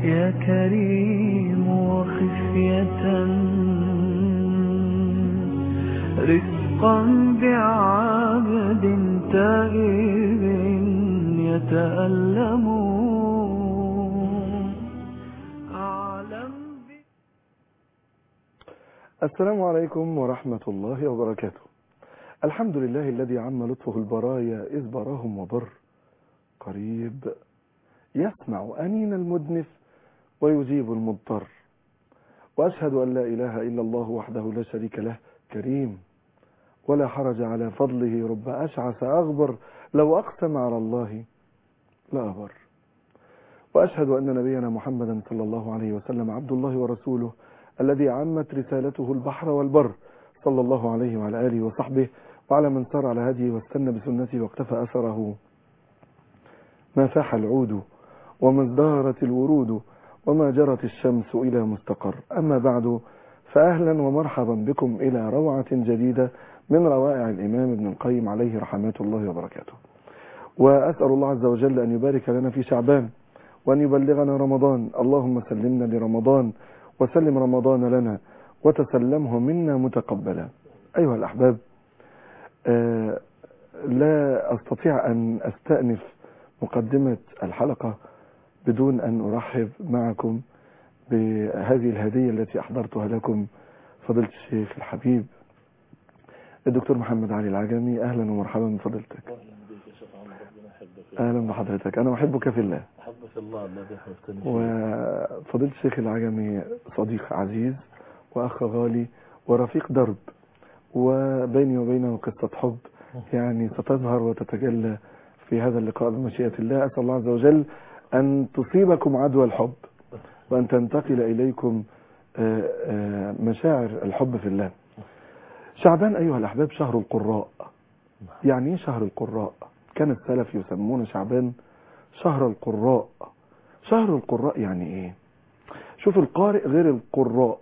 يا كريم وخفية رزقا بعبد تائب يتألم السلام عليكم ورحمة الله وبركاته. الحمد لله الذي عم لطفه البرايا إذ براهم وبر، قريب يسمع أنين المدنف ويجيب المضطر، وأشهد أن لا إله إلا الله وحده لا شريك له، كريم ولا حرج على فضله، رب أشعث أغبر لو أقسم على الله لا أبر. وأشهد أن نبينا محمدا صلى الله عليه وسلم عبد الله ورسوله الذي عمت رسالته البحر والبر، صلى الله عليه وعلى آله وصحبه وعلى من سار على هديه واستنى بسنته واقتفى أثره. ما فاح العود وما ازدهرت الورود وما جرت الشمس إلى مستقر. أما بعد، فأهلا ومرحبا بكم إلى روعة جديدة من روائع الإمام ابن القيم عليه رحمات الله وبركاته. وأسأل الله عز وجل أن يبارك لنا في شعبان وأن يبلغنا رمضان. اللهم سلمنا لرمضان وسلم رمضان لنا وتسلمه منا متقبلا. أيها الأحباب، لا أستطيع أن أستأنف مقدمة الحلقة بدون أن أرحب معكم بهذه الهدية التي أحضرتها لكم، فضيلة الشيخ الحبيب الدكتور محمد علي العجمي. أهلا ومرحبا بفضيلتك. أهلا بحضرتك، أنا أحبك في الله. أحبك الله الذي حببتني فيه. وفضيلة الشيخ العجمي صديق عزيز وأخ غالي ورفيق درب، وبيني وبينه قصة حب يعني ستظهر وتتجلى في هذا اللقاء بمشيئة الله. أسأل الله عز وجل أن تصيبكم عدوى الحب وأن تنتقل إليكم مشاعر الحب في الله. شعبان أيها الأحباب شهر القراء. يعني إيه شهر القراء؟ كان السلف يسمون شعبان شهر القراء. شهر القراء يعني إيه؟ شوف، القارئ غير القراء.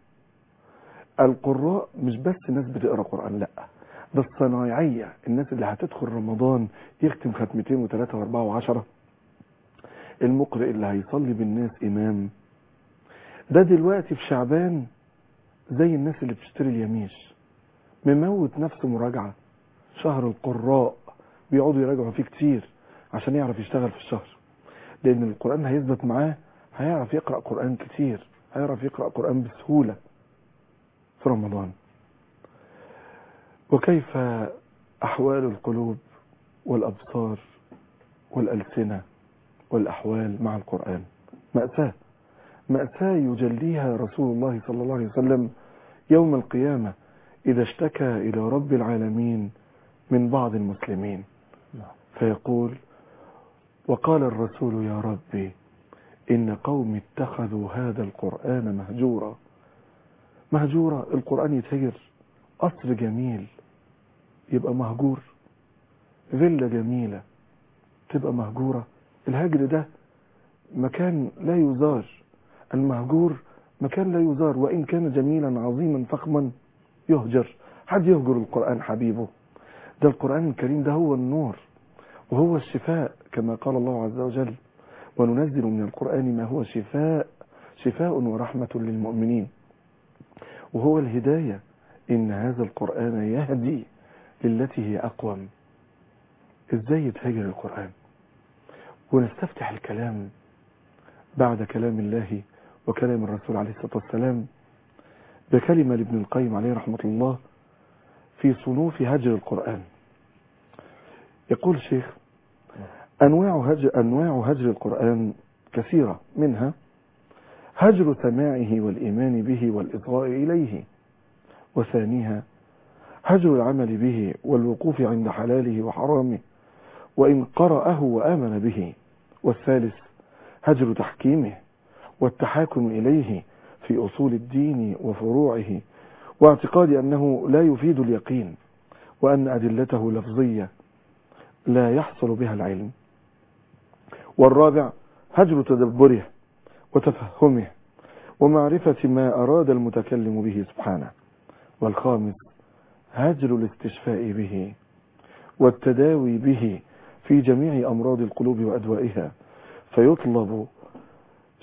القراء مش بس ناس بتقرأ قرآن، لا، ده الصنايعية، الناس اللي هتدخل رمضان يختم ختمتين وثلاثة واربعة وعشرة، المقرئ اللي هيصلي بالناس إمام. ده دلوقتي في شعبان زي الناس اللي بتشتري اليميش، مموت نفسه مراجعة. شهر القراء بيقعدوا يراجعوا فيه كتير عشان يعرف يشتغل في الشهر، لأن القرآن هيثبت معاه، هيعرف يقرأ قرآن كتير، هيعرف يقرأ قرآن بسهولة في رمضان. وكيف أحوال القلوب والأبصار والألسنة والأحوال مع القرآن؟ مأساة، مأساة يجليها رسول الله صلى الله عليه وسلم يوم القيامة إذا اشتكى إلى رب العالمين من بعض المسلمين فيقول: وقال الرسول يا ربي إن قوم اتخذوا هذا القرآن مهجورا. مهجورا، القرآن يتهجر. قصر جميل يبقى مهجور، فيلا جميلة تبقى مهجورة. الهجر ده مكان لا يزار، المهجور مكان لا يزار، وإن كان جميلا عظيما فخما يهجر. حد يهجر القرآن حبيبه؟ ده القرآن الكريم ده هو النور وهو الشفاء، كما قال الله عز وجل: وننزل من القرآن ما هو شفاء ورحمة للمؤمنين. وهو الهداية، إن هذا القرآن يهدي للتي هي أقوم. إزاي يتهجر القرآن؟ ونستفتح الكلام بعد كلام الله وكلام الرسول عليه الصلاة والسلام بكلمة لابن القيم عليه رحمة الله في صنوف هجر القرآن. يقول الشيخ: أنواع هجر القرآن كثيرة، منها هجر سماعه والإيمان به والإصغاء إليه، وثانيها هجر العمل به والوقوف عند حلاله وحرامه وإن قرأه وآمن به، والثالث هجر تحكيمه والتحاكم إليه في أصول الدين وفروعه، واعتقاد أنه لا يفيد اليقين، وأن أدلته لفظية لا يحصل بها العلم، والرابع هجر تدبره وتفهمه ومعرفة ما أراد المتكلم به سبحانه، والخامس هجر الاستشفاء به والتداوي به في جميع أمراض القلوب وأدوائها، فيطلب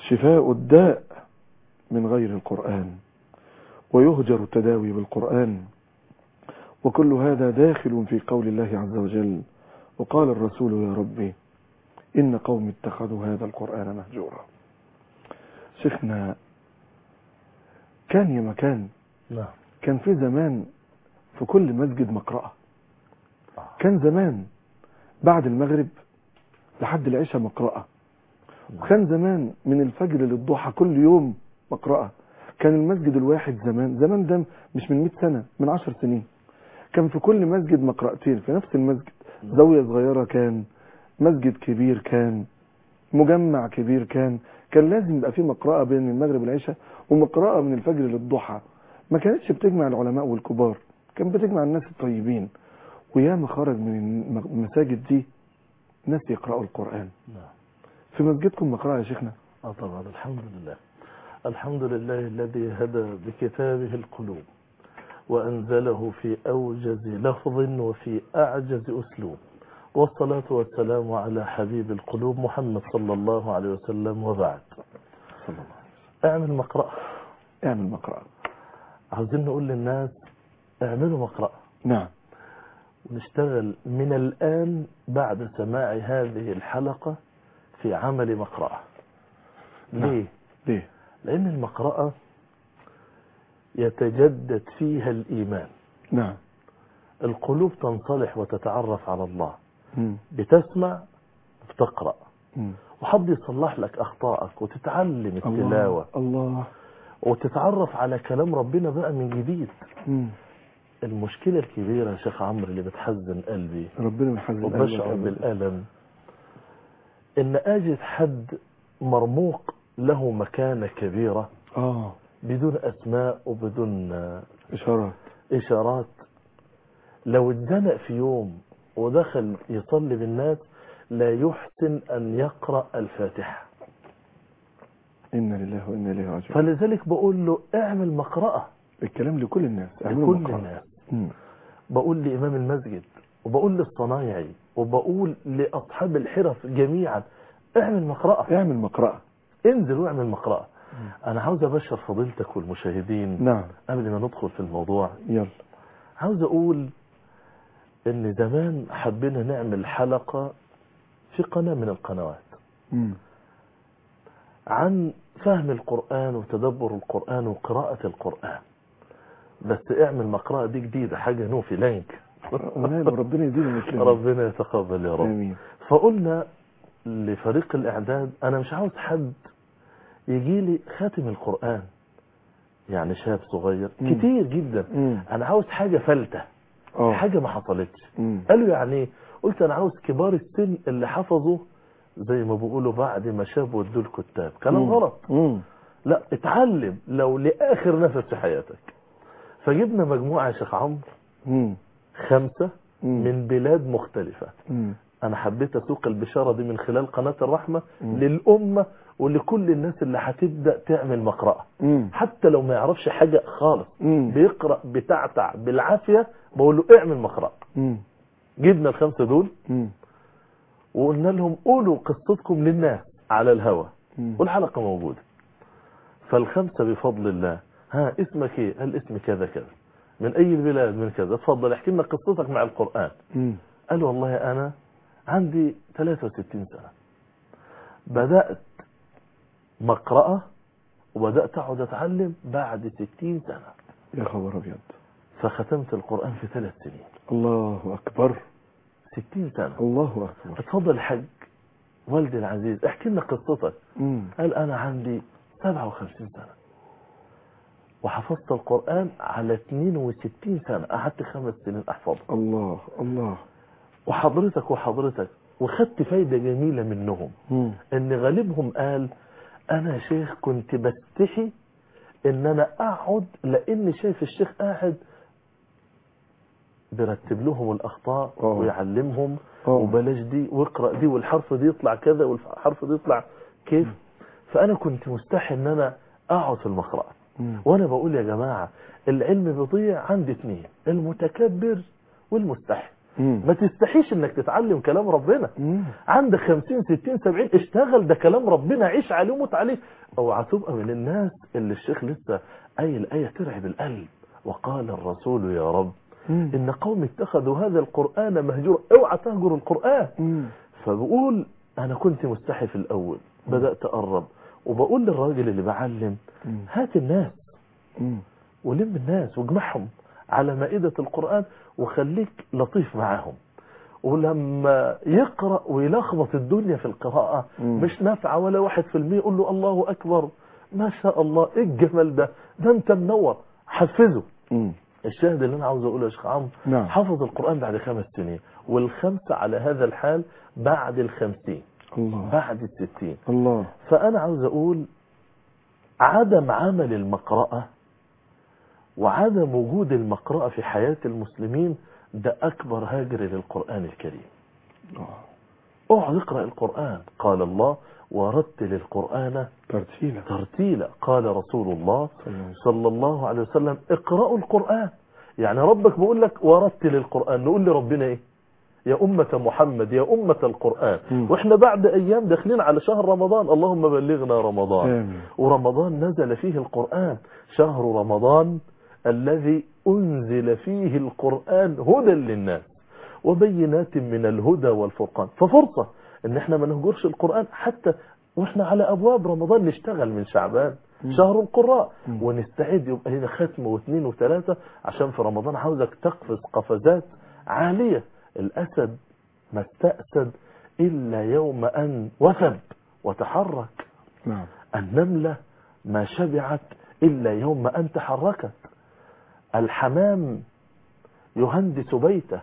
شفاء الداء من غير القرآن، ويهجر التداوي بالقرآن، وكل هذا داخل في قول الله عز وجل: وقال الرسول يا ربي إن قوم اتخذوا هذا القرآن مهجورا. شيخنا، كان يا مكان نعم. كان في زمان في كل مسجد مقرأة. كان زمان بعد المغرب لحد العشاء مقرأة، وكان زمان من الفجر للضحى كل يوم مقرأة. كان المسجد الواحد زمان ده مش من 100 سنة، من 10 سنين كان في كل مسجد مقرأتين في نفس المسجد. زاوية صغيرة كان، مسجد كبير كان، مجمع كبير كان لازم يبقى فيه مقرأة بين المغرب والعشاء، ومقرأة من الفجر للضحى. ما كانتش بتجمع العلماء والكبار، كانت بتجمع الناس الطيبين. وياما خرج من المساجد دي ناس يقرأوا القرآن. في مسجدكم مقرأة يا شيخنا؟ طبعا. الحمد لله. الحمد لله الذي هدى بكتابه القلوب وأنزله في أوجز لفظ وفي أعجز أسلوب، والصلاة والسلام على حبيب القلوب محمد صلى الله عليه وسلم. وبعد، اعمل مقرأة. اعمل مقرأة. عاوزين نقول للناس اعملوا مقرأة. نعم. ونشتغل من الآن بعد سماع هذه الحلقة في عمل مقرأة. ليه؟ ليه؟ لأن المقرأة يتجدد فيها الإيمان. نعم. القلوب تنصلح وتتعرف على الله. بتسمع وبتقرأ، وحد يصلح لك أخطائك وتتعلم التلاوة. الله. وتتعرف على كلام ربنا بقى من جديد. المشكلة الكبيرة يا شيخ عمرو اللي بتحزن قلبي، ربنا يحزن قلبك، وبشعر بالألم، إن أجد حد مرموق له مكانة كبيرة بدون أسماء وبدون إشارات، لو اتزنق في يوم ودخل يصلي بالناس لا يحسن أن يقرأ الفاتحة. إنا لله وإنا إليه راجعون. فلذلك بقول له اعمل مقرأة. الكلام لكل الناس، لكل الناس. بقول لإمام المسجد، وبقول للصنايعي، وبقول لأصحاب الحرف جميعا: اعمل مقرأة. اعمل مقرأة. انزل واعمل مقرأة. أنا عاوز أبشر فضيلتك والمشاهدين. نعم. قبل ما ندخل في الموضوع، يلا. عاوز أقول إن زمان حبينا نعمل حلقة في قناة من القنوات عن فهم القرآن وتدبر القرآن وقراءة القرآن. بس اعمل مقرأة دي جديدة، حاجة نوفي لينك. ربنا يدينا مثلنا. ربنا يتقبل يا رب. آمين. فقلنا لفريق الإعداد: أنا مش عاوز حد يجي لي خاتم القرآن، يعني شاب صغير كتير جدا. أنا عاوز حاجة فلتة، حاجة ما حصلتش. قالوا يعني ايه؟ قلت أنا عاوز كبار السن اللي حفظوا زي ما بيقولوا بعد ما شابوا ودوا الكتاب. كلام غلط. لا، اتعلم لو لآخر نفس في حياتك. فجبنا مجموعة يا شيخ عمرو 5 من بلاد مختلفة. أنا حبيت أسوق البشارة دي من خلال قناة الرحمة للأمة ولكل الناس اللي هتبدأ تعمل مقرأة، حتى لو ما يعرفش حاجة خالص، بيقرأ بتعتع بالعافية، بقول له اعمل مقرأة. جبنا ال5 دول وقلنا لهم قولوا قصتكم للناس على الهوى، والحلقة موجودة. فال5 بفضل الله: ها اسمك ايه؟ قال اسمي كذا كذا، من اي البلاد؟ من كذا. اتفضل احكي لنا قصتك مع القرآن. قال والله انا عندي 63 سنة، بدأت مقرأة وبدأت اقعد اتعلم بعد 60 سنة. يا خبر ابيض. فختمت القرآن في 3 سنين. الله اكبر. 60 سنة. الله اكبر. اتفضل حج والدي العزيز، احكي لنا قصتك. قال انا عندي 57 سنة وحفظت القرآن على 62 سنة، قعدت 5 سنين احفظه. الله الله. وحضرتك وخدت فايدة جميلة منهم. ان غالبهم قال انا شيخ كنت بستحي ان انا اقعد، لان شايف الشيخ قاعد بيرتب لهم الاخطاء ويعلمهم، وبلاش دي واقرأ دي والحرف دي يطلع كذا والحرف دي يطلع كيف. فانا كنت مستحي ان انا اقعد في المقرأة. وانا بقول يا جماعة العلم بيضيع عند 2: المتكبر والمستحي. ما تستحيش انك تتعلم كلام ربنا. عندك 50 60 70 اشتغل، ده كلام ربنا، عيش عليه وموت عليه. اوعى تبقى من الناس اللي الشيخ لسه قايل آية ترعب القلب، وقال الرسول يا رب إن قوم اتخذوا هذا القرآن مهجورا. اوعى تهجر القرآن. فبقول أنا كنت مستحي في الأول، بدأت أقرب وبقول للراجل اللي بعلم هات الناس ولم الناس واجمعهم على مائدة القرآن وخليك لطيف معاهم، ولما يقرأ ويلخبط الدنيا في القراءة مش نافعة ولا 1%، قول له الله أكبر ما شاء الله ايه الجمال ده انت منور، حفظه. الشاهد اللي انا عاوز اقوله يا شيخ عمرو، حفظ القرآن بعد 5 سنين، والخمسة على هذا الحال بعد 50 الله، بعد 60 الله. فانا عاوز اقول عدم عمل المقرأة وعدم وجود المقرأة في حياة المسلمين ده اكبر هاجر للقرآن الكريم. اقعد اقرأ القرآن، قال الله ورتل القرآن ترتيلا، قال رسول الله صلى الله عليه وسلم اقرأوا القرآن. يعني ربك بيقول لك ورتل القرآن، نقول لربنا ايه؟ يا أمة محمد، يا أمة القرآن. واحنا بعد أيام داخلين على شهر رمضان، اللهم بلغنا رمضان. ورمضان نزل فيه القرآن، شهر رمضان الذي أنزل فيه القرآن هدى للناس وبينات من الهدى والفرقان. ففرصة ان احنا ما نهجرش القرآن، حتى واحنا على ابواب رمضان نشتغل من شعبان شهر القراء ونستعد، يبقى لنا ختم واثنين وثلاثة، عشان في رمضان عاوزك تقفز قفزات عالية. الاسد ما استأسد الا يوم ان وثب وتحرك. النملة ما شبعت الا يوم ان تحركت. الحمام يهندس بيته،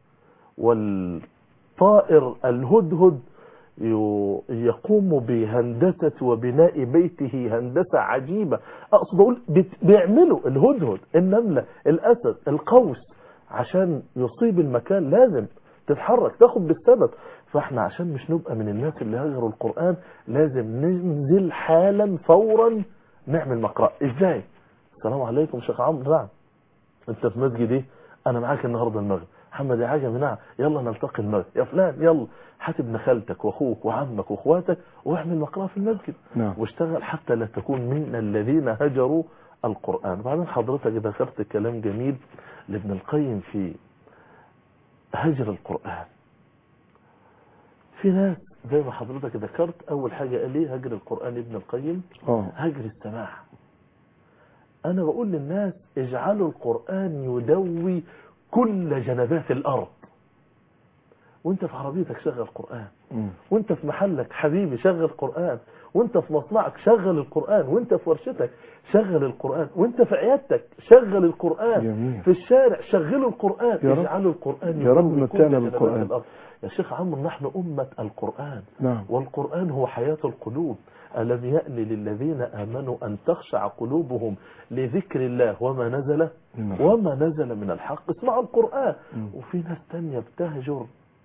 والطائر الهدهد يقوم بهندسة وبناء بيته هندسة عجيبة. أقصد أقول بيعملوا الهدهد، النملة، الأسد، القوس، عشان يصيب المكان لازم تتحرك تاخد بالسبب. فاحنا عشان مش نبقى من الناس اللي هجروا القرآن لازم ننزل حالا فورا نعمل مقرأة. ازاي؟ السلام عليكم شيخ عمرو. نعم. انت في مسجد ايه؟ انا معاك النهارده المغرب. محمد يا عجمي. نعم. يلا نلتقي المغرب. يا فلان يلا هات ابن خالتك واخوك وعمك واخواتك واعمل مقرأة في المسجد. واشتغل حتى لا تكون من الذين هجروا القرآن. وبعدين حضرتك ذكرت كلام جميل لابن القيم في هجر القرآن. في ناس زي ما حضرتك ذكرت، اول حاجة قال ليه هجر القرآن ابن القيم؟ هجر السماع. انا بقول للناس اجعلوا القرآن يدوي كل جنبات الارض. وانت في عربيتك شغل قرآن، وانت في محلك حبيبي شغل قرآن، وانت في مصنعك شغل القرآن، وانت في ورشتك شغل القرآن، وانت في عيادتك شغل القرآن. جميل. في الشارع شغلوا القرآن. اجعلوا القرآن يا رب متعنا بالقرآن. يا شيخ عمرو نحن أمة القرآن. نعم. والقرآن هو حياة القلوب. ألم يأن للذين آمنوا أن تخشع قلوبهم لذكر الله وما نزل من الحق. اسمعوا القرآن. وفي ناس تانية بتهجر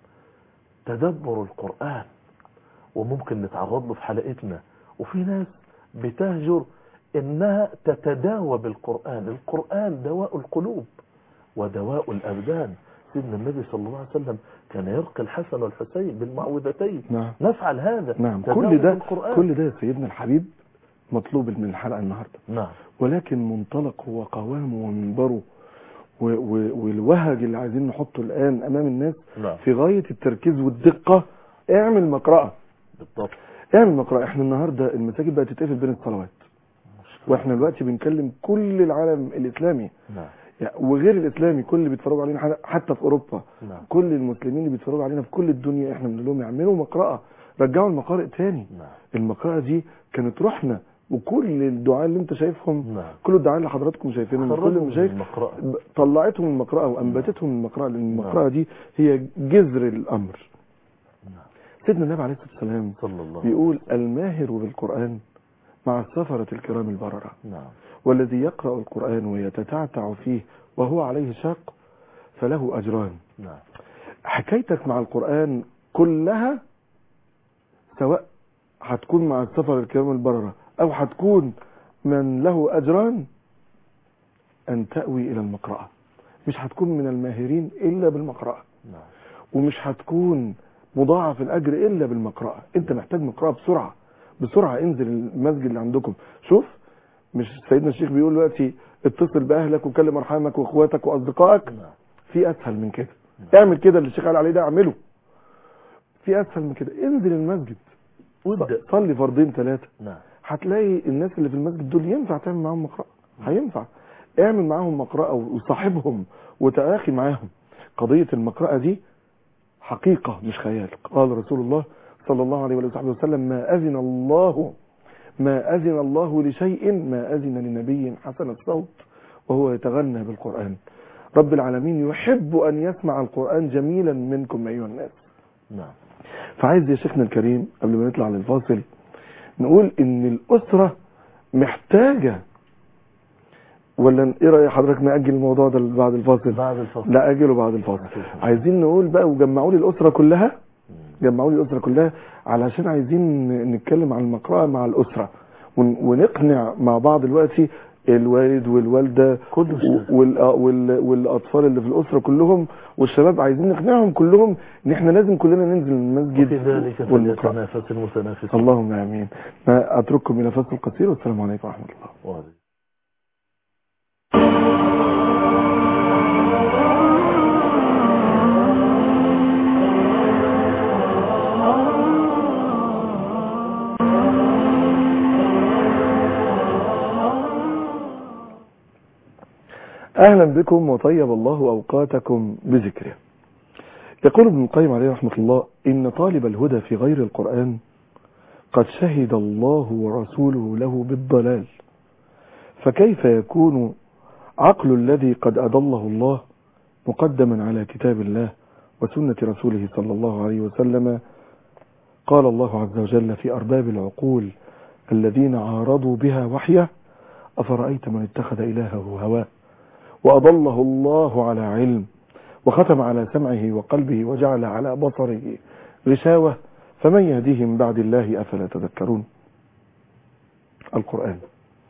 تدبر القرآن، وممكن نتعرض له في حلقتنا. وفي ناس بتهجر انها تتداوى بالقرآن. القرآن دواء القلوب ودواء الأبدان. سيدنا النبي صلى الله عليه وسلم كان يرقي الحسن والحسين بالمعوذتين. نعم. نفعل هذا. نعم. كل ده سيدنا الحبيب مطلوب من الحلقة النهاردة. نعم. ولكن منطلقه وقوامه ومنبره والوهج اللي عايزين نحطه الآن أمام الناس. نعم. في غاية التركيز والدقة. اعمل مقرأة. بالضبط. اعمل مقرأة. احنا النهاردة المساجد بقت تتقفل بين الصلوات، واحنا دلوقتي بنكلم كل العالم الإسلامي. نعم. وغير الإسلامي كل اللي بيتفرجوا علينا حتى في أوروبا. نعم. كل المسلمين اللي بيتفرجوا علينا في كل الدنيا احنا بنقول لهم يعملوا مقرأة، رجعوا المقارئ تاني. نعم. المقرأة دي كانت روحنا، وكل الدعاء اللي انت شايفهم. نعم. كل الدعاء اللي حضراتكم شايفينهم كل المشايخ طلعتهم من المقرأة وأنبتتهم من المقرأة، لأن المقرأة دي هي جذر الأمر. نعم. سيدنا النبي عليه الصلاة والسلام صلى الله بيقول الماهر بالقرآن مع السفرة الكرام البررة. نعم. والذي يقرأ القرآن ويتتعتع فيه وهو عليه شاق فله أجران. نعم. حكايتك مع القرآن كلها سواء هتكون مع السفر الكرام البررة أو هتكون من له أجران، أن تأوي إلى المقرأة. مش هتكون من الماهرين إلا بالمقرأة. نعم. ومش هتكون مضاعف الأجر إلا بالمقرأة. أنت محتاج مقرأة بسرعة بسرعة انزل المسجد اللي عندكم. شوف، مش سيدنا الشيخ بيقول دلوقتي اتصل باهلك وكلم ارحامك واخواتك واصدقائك؟ في اسهل من كده. اعمل كده اللي الشيخ قال عليه ده، اعمله. في اسهل من كده، انزل المسجد وابدا صلي فرضين 3. هتلاقي الناس اللي في المسجد دول ينفع تعمل معاهم مقرأة، هينفع اعمل معاهم مقرأة وصاحبهم وتآخي معاهم. قضية المقرأة دي حقيقة مش خيال. قال رسول الله صلى الله عليه وسلم ما أذن الله لشيء ما أذن لنبي حسن الصوت وهو يتغنى بالقرآن. رب العالمين يحب أن يسمع القرآن جميلا منكم أيها الناس. نعم. فعايز يا شيخنا الكريم قبل ما نطلع للفاصل نقول ان الأسرة محتاجة، ولا ايه رأي حضرتك نأجل الموضوع ده بعد الفاصل؟ بعد الفاصل. لا أجله بعد الفاصل. عايزين نقول بقى وجمعوا لي الأسرة كلها، جمعوا لي الأسرة كلها علشان عايزين نتكلم عن المقرأة مع الأسرة ونقنع مع بعض دلوقتي الوالد والوالدة والأطفال اللي في الأسرة كلهم والشباب. عايزين نقنعهم كلهم ان احنا لازم كلنا ننزل المسجد وفي ذلك فليتنافس المتنافسون. اللهم امين. ما اترككم الى فاصل قصير والسلام عليكم ورحمة الله. وعليكم. أهلا بكم وطيب الله أوقاتكم بذكره. يقول ابن القيم عليه رحمة الله إن طالب الهدى في غير القرآن قد شهد الله ورسوله له بالضلال، فكيف يكون عقل الذي قد أضله الله مقدما على كتاب الله وسنة رسوله صلى الله عليه وسلم؟ قال الله عز وجل في أرباب العقول الذين عارضوا بها وحيه أفرأيت من اتخذ إلهه هواه وأضله الله على علم وختم على سمعه وقلبه وجعل على بصره غشاوة فمن يهديه من بعد الله أفلا تذكرون. القرآن.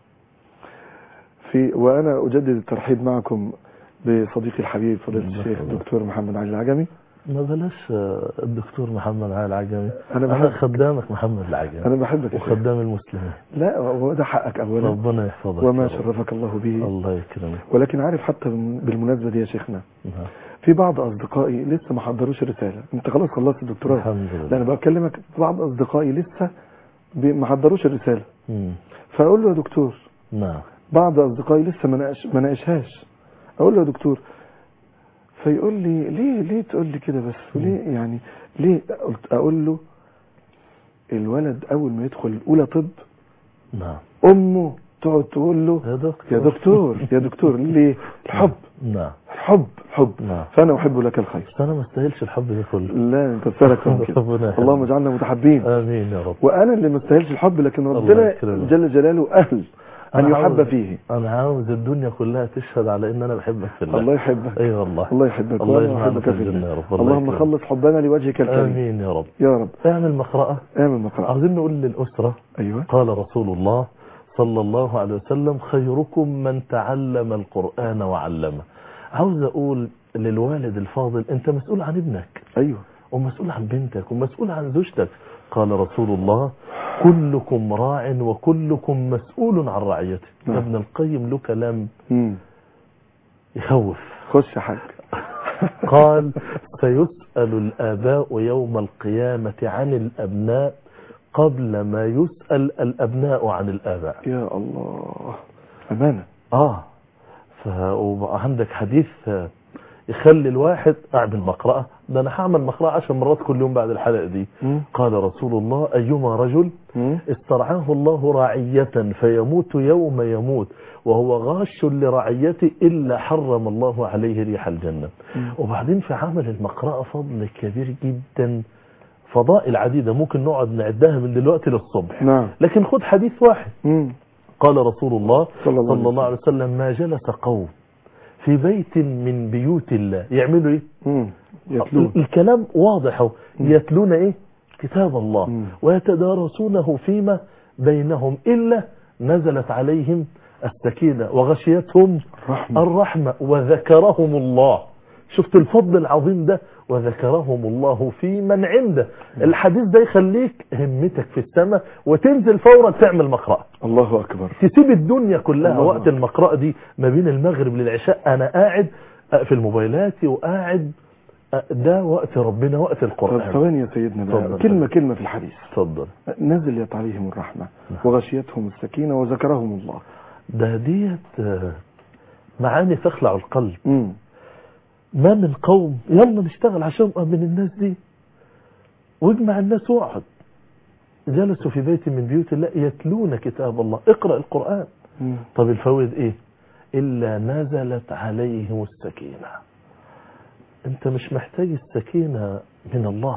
وأنا أجدد الترحيب معكم بصديقي الحبيب فضيلة الشيخ الدكتور محمد علي العجمي. ما بلاش الدكتور محمد علي العجمي، أنا خدامك محمد العجمي. أنا بحبك وخدام المسلمين. لا هو ده حقك أولا، ربنا يحفظك وما شرفك الله به. الله يكرمك. ولكن عارف حتى بالمناسبة دي يا شيخنا في بعض أصدقائي لسه ما حضروش الرسالة. أنت خلاص خلصت الدكتوراه الحمد لله. لا أنا بكلمك بعض أصدقائي لسه ما حضروش الرسالة. فأقول له يا دكتور نعم بعض أصدقائي لسه ما ناقشهاش. أقول له يا دكتور، فيقول لي ليه تقول لي كده بس؟ ليه يعني ليه؟ أقول له الولد أول ما يدخل أولى طب نعم أمه تقعد تقول له يا دكتور يا دكتور ليه؟ الحب. نعم حب نعم. فأنا أحب لك الخير. أنا ما استاهلش الحب ده كله. لا أنت تسألك من كده. اللهم اجعلنا متحبين. آمين يا رب. وأنا اللي ما استاهلش الحب لكن ربنا جل جلاله أهل أن يحب فيه. أنا عاوز الدنيا كلها تشهد على إن أنا بحبك في الله. الله يحبك. أي والله. الله يحبك. الله يحبك في الجنة يا رب. اللهم خلص حبنا لوجهك الكريم. آمين يا رب. يا رب. اعمل مقرأة. عاوزين نقول للأسرة. أيوة. قال رسول الله صلى الله عليه وسلم خيركم من تعلم القرآن وعلمه. عاوز أقول للوالد الفاضل أنت مسؤول عن ابنك. أيوة. ومسؤول عن بنتك ومسؤول عن زوجتك. قال رسول الله كلكم راع وكلكم مسؤول عن رعيته. ابن القيم له كلام يخوف. خش يا حاج. قال سيسأل الآباء يوم القيامة عن الأبناء قبل ما يسأل الأبناء عن الآباء. يا الله أمانة. وعندك حديث يخلي الواحد أعمل مقرأة. ده أنا هعمل مقرأة 10 مرات كل يوم بعد الحلقة دي. قال رسول الله أيما رجل استرعاه الله رعية فيموت يوم يموت وهو غاش لرعيته إلا حرم الله عليه ريح الجنة. وبعدين في عمل المقرأة فضل كبير جدا، فضائل عديدة ممكن نقعد نعدها من دلوقتي للصبح. نعم. لكن خد حديث واحد. قال رسول الله صلى الله عليه وسلم ما جلس قوم في بيت من بيوت الله يعملوا ايه؟ يتلون. الكلام واضح. يتلون ايه؟ كتاب الله ويتدارسونه فيما بينهم إلا نزلت عليهم السكينة وغشيتهم الرحمة وذكرهم الله. شفت الفضل العظيم ده، وذكرهم الله في من عنده. الحديث ده يخليك همتك في السماء وتنزل فورا تعمل مقرأة. الله أكبر. تسيب الدنيا كلها. الله وقت أكبر. المقرأة دي ما بين المغرب للعشاء أنا قاعد في الموبايلات وقاعد، ده وقت ربنا، وقت طب القرآن. ثواني يا سيدنا بقى، اتفضل. كلمة في الحديث. اتفضل. نزلت عليهم الرحمة وغشيتهم السكينة وذكرهم الله. ده ديت معاني تخلع القلب. مم. ما من قوم يلا نشتغل عشان من الناس دي، واجمع الناس واقعد. جلسوا في بيت من بيوت الله يتلون كتاب الله، اقرأ القرآن. مم. طب الفوائد ايه؟ إلا نزلت عليهم السكينة. انت مش محتاج السكينة من الله.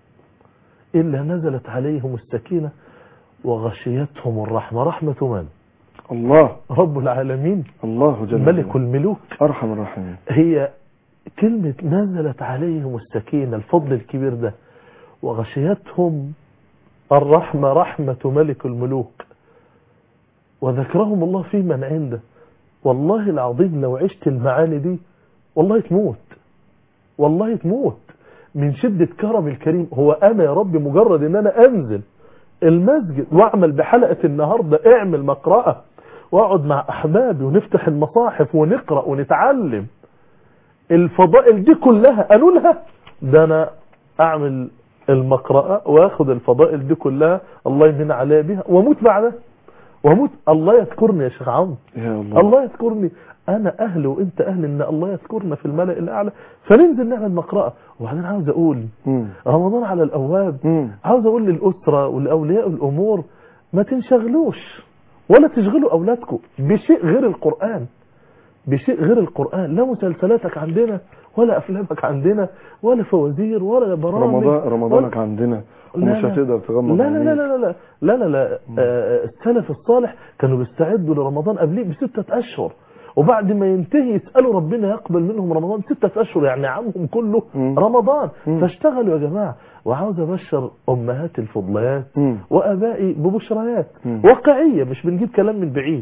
إلا نزلت عليهم السكينة وغشيتهم الرحمة. رحمة من؟ الله رب العالمين، الله جل ملك جلاله. الملوك. أرحم الراحمين. هي كلمة نزلت عليهم السكينة، الفضل الكبير ده، وغشيتهم الرحمة، رحمة ملك الملوك، وذكرهم الله في من عنده. والله العظيم لو عشت المعاني دي والله تموت، والله تموت من شدة كرم الكريم. هو أنا يا رب مجرد ان انا انزل المسجد واعمل بحلقة النهاردة اعمل مقرأة واقعد مع احبابي ونفتح المصاحف ونقرأ ونتعلم الفضائل دي كلها انولها، ده انا اعمل المقرأة واخد الفضائل دي كلها الله يمن عليا بها واموت بعدها، واموت الله يذكرني يا شيخ عمرو. يا الله. الله يذكرني، انا اهل وانت اهل ان الله يذكرنا في الملأ الاعلى، فننزل نعمل مقرأة. وبعدين عاوز اقول رمضان على الابواب، عاوز اقول للاسرة ولأولياء الامور ما تنشغلوش ولا تشغلوا اولادكم بشيء غير القرآن، بشيء غير القرآن. لا مسلسلاتك عندنا ولا افلامك عندنا ولا فوازير ولا برامج. رمضانك عندنا ومش هتقدر تغمض. لا لا لا لا لا لا لا لا. السلف الصالح كانوا بيستعدوا لرمضان قبليه ب6 أشهر، وبعد ما ينتهي يسألوا ربنا يقبل منهم رمضان 6 أشهر، يعني عامهم كله رمضان. فاشتغلوا يا جماعة. وعاوز ابشر امهات الفضليات وابائي ببشريات واقعية، مش بنجيب كلام من بعيد.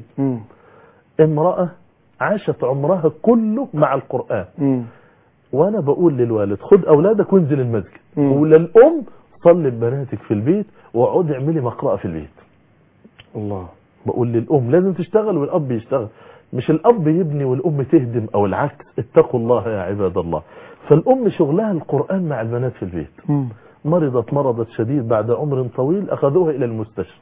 امرأة عاشت عمرها كله مع القرآن، وانا بقول للوالد خد اولادك وانزل المسجد، وللام صلي ببناتك في البيت واقعدي اعملي مقرأة في البيت. الله. بقول للام لازم تشتغل والاب يشتغل، مش الاب يبني والام تهدم او العكس. اتقوا الله يا عباد الله. فالام شغلها القرآن مع البنات في البيت. مرضت شديد بعد عمر طويل، اخذوها الى المستشفى.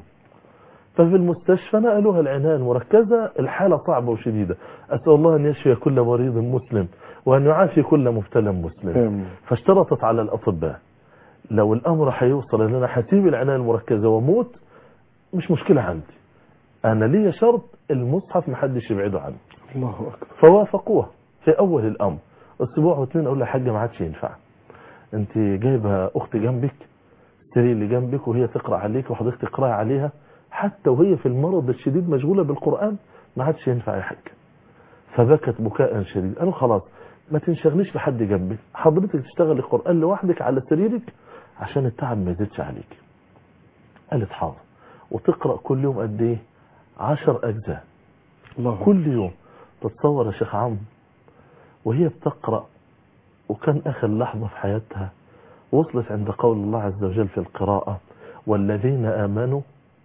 ففي المستشفى نقلوها العناية المركزة، الحالة صعبة وشديدة. أسأل الله أن يشفي كل مريض مسلم وأن يعافي كل مبتلى مسلم. فاشترطت على الأطباء لو الأمر هيوصل أن أنا هسيب العناية المركزة وموت مش مشكلة عندي، أنا لي شرط المصحف محدش يبعده عني. الله أكبر. فوافقوها في أول الأمر. أسبوع و2 أقول لها حاجة ما عادش ينفع، أنت جايبة أخت جنبك، السرير اللي جنبك وهي تقرأ عليك وحضرتك تقرأ عليها، حتى وهي في المرض الشديد مشغولة بالقرآن، ما عادش ينفع يا حاج. فبكت بكاء شديد. قالوا خلاص ما تنشغليش بحد جنبك، حضرتك تشتغل القرآن لوحدك على سريرك عشان التعب ما يزيدش عليك. قالت حاضر. وتقرأ كل يوم قد ايه؟ 10 أجزاء الله. كل يوم. تتصور يا شيخ عمرو وهي بتقرأ، وكان آخر لحظة في حياتها وصلت عند قول الله عز وجل في القراءة والذين آمنوا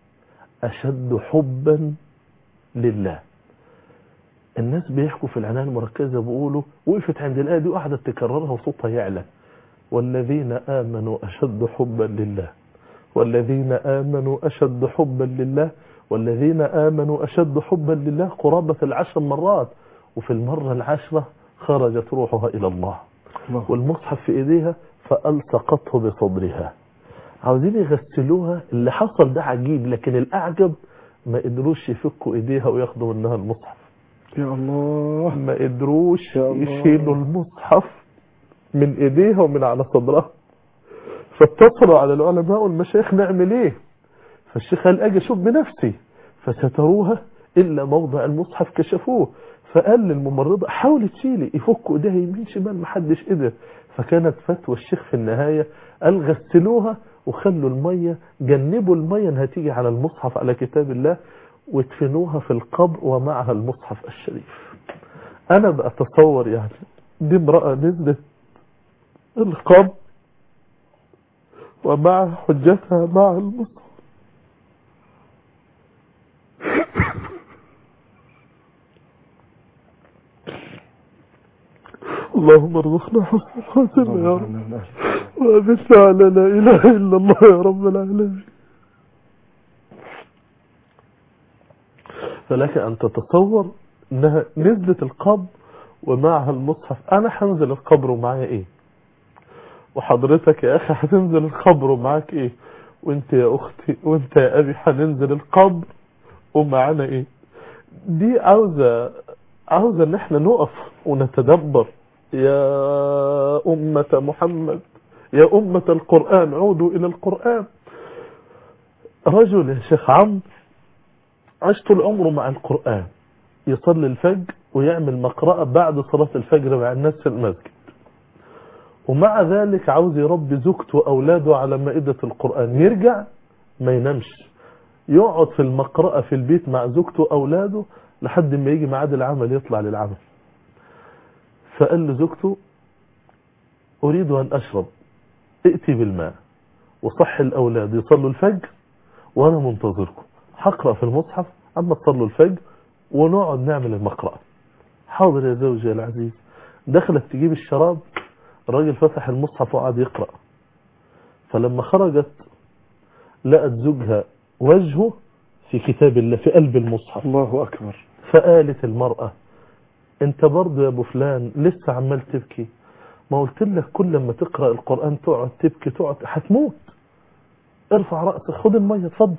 أشد حبا لله. الناس بيحكوا في العناية المركزة بيقولوا وقفت عند الآية دي وقعدت تكررها وصوتها يعلى، والذين آمنوا أشد حبا لله، والذين آمنوا أشد حبا لله، والذين آمنوا أشد حبا لله، قرابة 10 مرات. وفي المرة 10 خرجت روحها إلى الله والمصحف في إيديها فألصقته بصدرها. عاوزين يغسلوها. اللي حصل ده عجيب، لكن الأعجب ما قدروش يفكوا إيديها وياخدوا منها المصحف. يا الله. ما قدروش يشيلوا المصحف من إيديها ومن على صدرها. فاتصلوا على العلماء والمشايخ نعمل إيه؟ فالشيخ قال أجي أشوف بنفسي. فستروها إلا موضع المصحف كشفوه. فقال للممرضة حاولي تشيلي، يفكوا إيديها يمين شمال محدش قدر. فكانت فتوى الشيخ في النهاية قال غسلوها وخلوا المية، جنبوا المية انها تيجي على المصحف على كتاب الله، وادفنوها في القبر ومعها المصحف الشريف. انا بأتصور يعني دي امرأة نزلت القبر ومع حجتها مع المصحف. اللهم ارزقنا حسن الخاتمة يا رب، وأمتنا على لا إله إلا الله يا رب العالمين. فلك أن تتصور أنها نزلت القبر ومعها المصحف. أنا هنزل القبر ومعايا إيه؟ وحضرتك يا أخي هتنزل القبر ومعاك إيه؟ وانت يا أختي وانت يا أبي هننزل القبر ومعانا إيه؟ دي عاوزة أن احنا نقف ونتدبر. يا أمة محمد، يا أمة القرآن، عودوا إلى القرآن. رجل يا شيخ عمرو عاش طول عمره مع القرآن، يصلي الفجر ويعمل مقرأة بعد صلاة الفجر مع الناس في المسجد، ومع ذلك عاوز يربي زوجته وأولاده على مائدة القرآن. يرجع ما ينامش، يقعد في المقرأة في البيت مع زوجته وأولاده لحد ما يجي ميعاد العمل يطلع للعمل. فقال لزوجته أريد أن أشرب، ائتي بالماء وصح الأولاد يصلوا الفجر وأنا منتظركم، هقرأ في المصحف أما تصلوا الفجر ونقعد نعمل المقرأة. حاضر يا زوجي العزيز. دخلت تجيب الشراب، الراجل فتح المصحف وقعد يقرأ. فلما خرجت لقت زوجها وجهه في كتاب الله في قلب المصحف. الله أكبر. فقالت المرأة انت برضه يا ابو فلان لسه عمال تبكي؟ ما قلت لك كل ما تقرأ القرآن تقعد تبكي تقعد هتموت. ارفع رأسك خد المية اتفضل.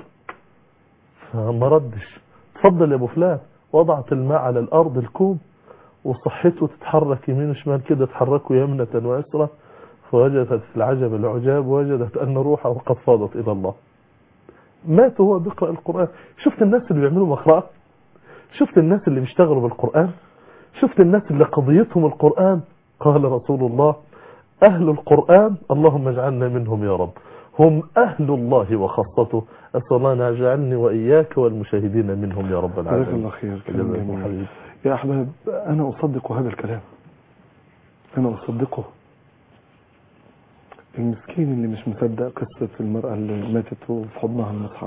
فما ردش. اتفضل يا ابو فلان. وضعت الماء على الارض الكوب وصحته تتحرك يمين وشمال كده، تحركوا يمنة ويسرى. فوجدت العجب العجاب، وجدت ان روحه قد فاضت الى الله. مات وهو بيقرأ القرآن. شفت الناس اللي بيعملوا مقرأة؟ شفت الناس اللي بيشتغلوا بالقرآن؟ شفت الناس اللي قضيتهم القرآن؟ قال رسول الله أهل القرآن اللهم اجعلنا منهم يا رب، هم أهل الله وخاصته. أسأل الله أن يجعلني وإياك والمشاهدين منهم يا رب العالمين. جزاك الله خير. كلام جميل يا أحباب. أنا أصدق هذا الكلام، أنا أصدقه. المسكين اللي مش مصدق قصة المرأة اللي ماتت في حضنها المصحف،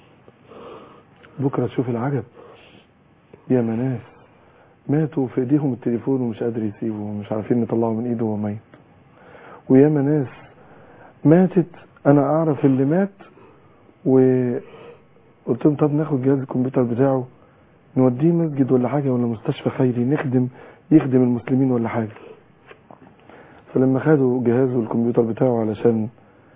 بكرة تشوف العجب. يا مناس ماتوا في ايديهم التليفون ومش قادر يسيبه ومش عارفين يطلعوا من ايده وهو ميت. ويا مناس ماتت، انا اعرف اللي مات وقلت لهم طب ناخد جهاز الكمبيوتر بتاعه نوديه مسجد ولا حاجة ولا مستشفى خيري يخدم المسلمين ولا حاجة. فلما خدوا جهازه الكمبيوتر بتاعه علشان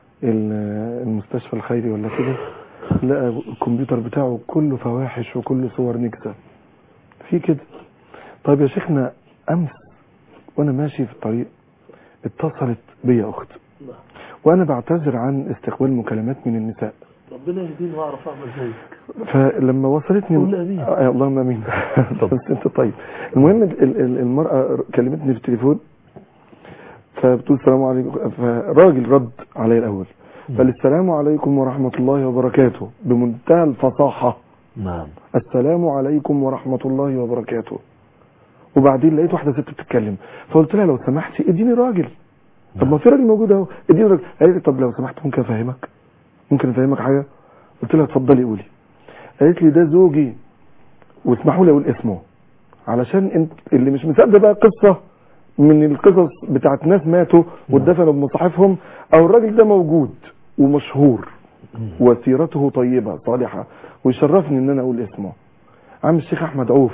المستشفى الخيري ولا كده، لقى الكمبيوتر بتاعه كله فواحش وكله صور نكسة في كده. طيب يا شيخنا، امس وانا ماشي في الطريق اتصلت بيا اخت وانا بعتذر عن استقبال مكالمات من النساء. ربنا يهديني واعرف اعمل زيك. فلما وصلتني اللهم امين. انت طيب. المهم المرأة كلمتني في التليفون فبتقول السلام عليكم، فراجل رد علي الاول فالسلام عليكم ورحمة الله وبركاته بمنتهى الفصاحة. نعم. السلام عليكم ورحمة الله وبركاته. وبعدين لقيت واحدة ست بتتكلم فقلت لها لو سمحتي اديني راجل. طب ما في راجل موجود اهو، اديني راجل. قالت لي طب لو سمحت ممكن افهمك، ممكن افهمك حاجة. قلت لها اتفضلي قولي. قالت لي ده زوجي واسمحوا لي اقول اسمه علشان انت اللي مش مصدق بقى قصة من القصص بتاعت ناس ماتوا واتدفنوا بمصاحفهم، او الراجل ده موجود ومشهور وسيرته طيبة صالحة ويشرفني ان انا اقول اسمه. عم الشيخ احمد عوف.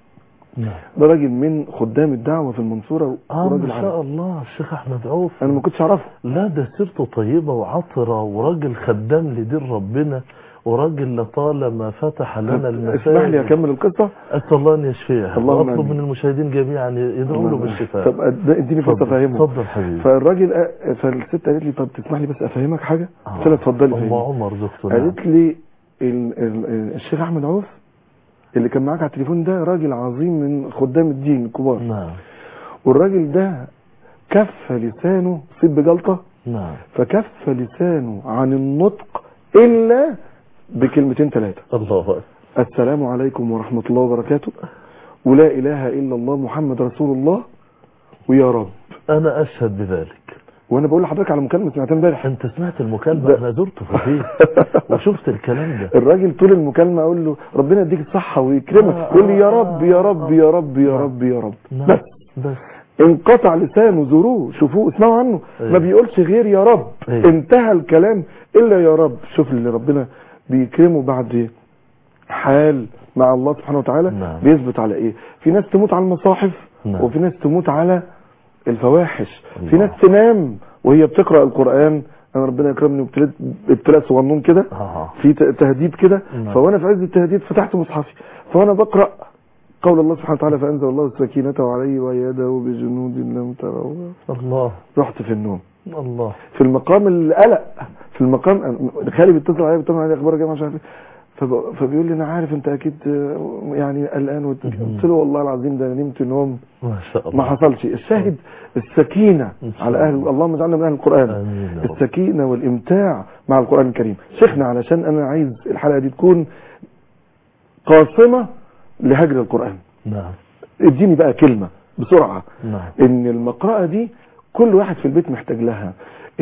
ده راجل من خدام الدعوة في المنصورة ما شاء الله. الشيخ احمد عوف انا ما كنتش اعرفه. لا ده سيرته طيبة وعطرة وراجل خدام لدين ربنا وراجل لطالما فتح لنا المساجد. اسمح لي اكمل القصة. اسال الله ان يشفيها واطلب من المشاهدين جميعا يدعوا له بالشفاء. طب اديني فرصة افهمه. اتفضل حبيبي. فالراجل فالست قالت لي طب تسمح لي بس افهمك حاجة. قلت لها اتفضلي. ام عمر زوجته. قالت لي الشيخ احمد عوف اللي كان معاك على التليفون ده راجل عظيم من خدام الدين الكبار. نعم. والراجل ده كف لسانه صيب بجلطة. نعم. فكف لسانه عن النطق الا بكلمتين ثلاثة. الله أكبر. السلام عليكم ورحمة الله وبركاته ولا اله الا الله محمد رسول الله ويا رب. انا اشهد بذلك. وانا بقول لحضرتك على مكالمه سمعتها امبارح. انت سمعت المكالمه؟ انا زرته في البيت وشفت الكلام ده. الراجل طول المكالمه اقول له ربنا يديك الصحه ويكرمك، يقول لي يا رب يا رب يا رب يا رب يا رب. بس انقطع لسانه، زوروه شوفوه اسمعوا عنه. ما بيقولش غير يا رب. انتهى الكلام الا يا رب. شوف اللي ربنا بيكرمه بعد حال مع الله سبحانه وتعالى. بيثبت على ايه؟ في ناس تموت على المصاحف، وفي ناس تموت على الفواحش. في ناس تنام وهي بتقرأ القرآن. انا ربنا يكرمني ابتلاء صغنون كده، في تهديد كده، فوانا في عز التهديد فتحت مصحفي، فوانا بقرأ قول الله سبحانه وتعالى فأنزل الله سكينته عليه وأيده بجنود لم تروها. الله. رحت في النوم. الله. في المقام القلق، في المقام خالي بيتصل عليا بيطمن عليا اخبارك يا مش عارف. فبيقول لي انا عارف انت اكيد يعني قلقان. قلت له والله العظيم ده نمت نوم ما شاء الله، ما حصلش. الشاهد السكينه على اهل، اللهم اجعلنا من اهل القران. السكينه والامتاع مع القران الكريم. شيخنا علشان انا عايز الحلقه دي تكون قاصمه لهجر القران. نعم. اديني بقى كلمه بسرعه. نعم. ان المقرأة دي كل واحد في البيت محتاج لها.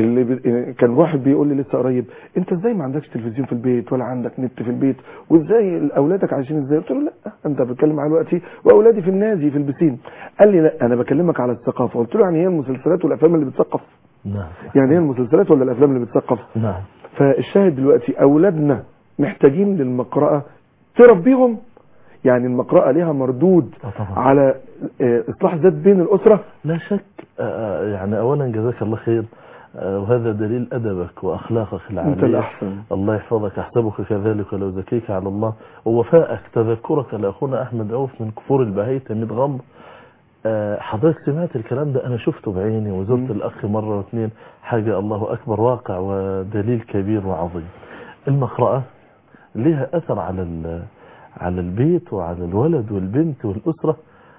كان واحد بيقول لي لسه قريب انت ازاي ما عندكش تلفزيون في البيت ولا عندك نت في البيت، وازاي اولادك عايشين ازاي؟ قلت له لا انت بتتكلم معايا دلوقتي واولادي في النادي في البسين. قال لي لا انا بكلمك على الثقافه. قلت له يعني هي المسلسلات والافلام اللي بتثقف؟ نعم. يعني هي المسلسلات ولا الافلام اللي بتثقف؟ نعم. فالشاهد دلوقتي اولادنا محتاجين للمقرأة تربيهم. يعني المقرأة ليها مردود على اصلاح ذات بين الاسره. لا شك. يعني اولا جزاك الله خير، وهذا دليل أدبك وأخلاقك العالية. أنت الأحسن. الله يحفظك. أحسبك كذلك ولو زكيك على الله. ووفائك تذكرك لأخونا أحمد عوف من كفور البهيتة متغمر. حضرتك سمعت الكلام ده؟ أنا شفته بعيني وزرت الأخ مرة واثنين. حاجة الله أكبر، واقع ودليل كبير وعظيم. المقرأة لها أثر على البيت وعلى الولد والبنت والأسرة.